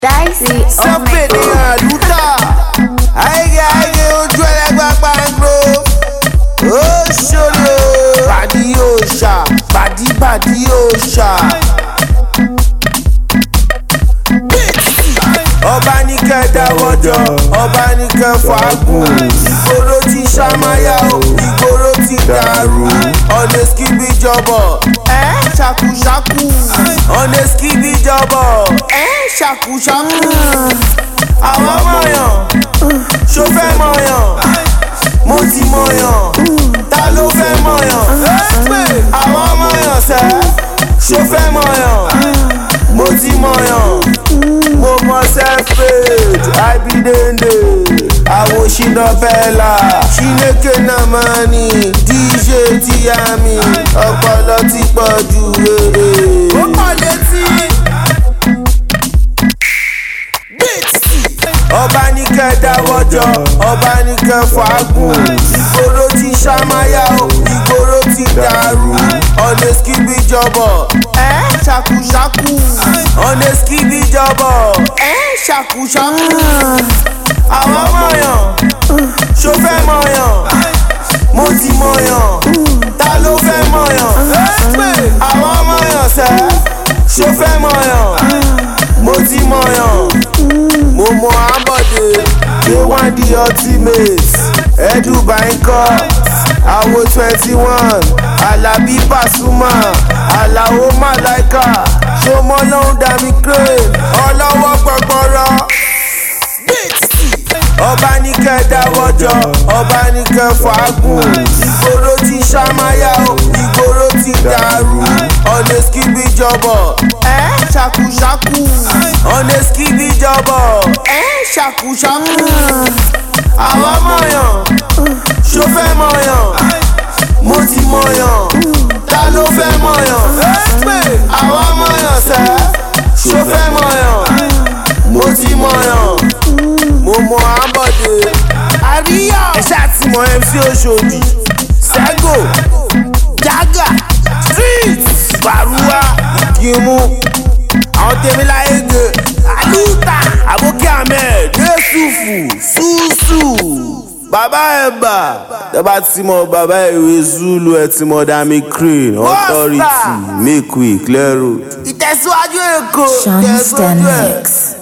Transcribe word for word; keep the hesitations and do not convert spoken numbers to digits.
Dicey, oh my God. Luta, aige aige ojú ẹlẹgbẹ pangro. Ó ṣòro, bàdí òòṣà, bàdí bàdí òòṣà. Ọba ní kẹ́ dáwọ́jọ, ọba ní kẹ́ fàágùn. Ìgboro ti ṣàmáyà o, ìgboro ti dàrú. Ọ̀nà skibí jọbọ̀, ẹ́ ṣàkúṣàkú. Ọ̀nà skibí jọbọ̀, ẹ́ ṣàkúṣàkú. Àwọn mọ̀yàn, ṣó fẹ́ mọ̀yàn, mo ti mọ̀yàn, ta ló fẹ́ mọ̀yàn? Àwọn mọ̀yàn sẹ́, ṣó fẹ́ mọ̀yàn, mo ti mọ̀yàn. Mo mọ self-made, I be dende. Àwo ṣìnà bẹ́ẹ̀la, Chineke náà máa ní. D J Tiyami, ọpọlọ ti pọ̀ jù wèrè. Ó pọ̀ létí. Ọba ní kẹ́ dáwọ́jọ, ọba ní kẹ́ fàágùn. Ìgboro ti ṣàmáyà o, ìgboro ti dàrú. Ọ̀nà skibí jọbọ̀, ẹ́ ṣàkúṣàkú. Ọ̀nà skibí jọbọ̀, ẹ́ ṣàkúṣàkú. Àwọn mọ̀yàn, ṣó fẹ́ mọ̀yàn, mo ti mọ̀yàn, ta ló fẹ́ mọ̀yàn? Àwọn mọ̀yàn sẹ́, ṣó fẹ́ mọ̀yàn, mo ti mọ̀yàn. Mo mọ Ambode, K one the ultimate, Edu Bangkok, Awo twenty-one, Alabi Pasuma, Alao Malaika, Ṣọmọ lóhùn dàmí crane, ọlọ́wọ́ gbọgbọrọ. Ọba ní kẹ́ dáwọ́jọ, ọba ní kẹ́ fàágùn. Ìgboro ti ṣàmáyà o, ìgboro ti dàrú. Ọ̀nà skibí jọbọ̀, ẹ́ ṣàkúṣàkú. Ọ̀nà skibí jọbọ̀, ẹ́ ṣàkúṣàkú. Àwọn mọ̀yàn, ṣó fẹ́ mọ̀yàn, mo ti mọ̀yàn, ta ló fẹ́ mọ̀yàn? Àwọn mọ̀yàn sẹ́, ṣó fẹ́ mọ̀yàn, mo ti mọ̀yàn. Mo mọ Ambode, Àríyá, ẹ ṣáà ti mọ M C Oṣòdì, Sego, Jaga, Street, Baruwa, Ìkìmù, àwọn tèmi láyége, Aluta, Aboki Ahmed, Yusufu, Susu, Baba Ẹ̀bà, tẹ́bá ti mọ Baba Ìwé Zulu ẹ ti mọ Dami Crane, Authority, Make We Clear Road. Ìtẹ̀síwájú Èkó, Sean Stanley.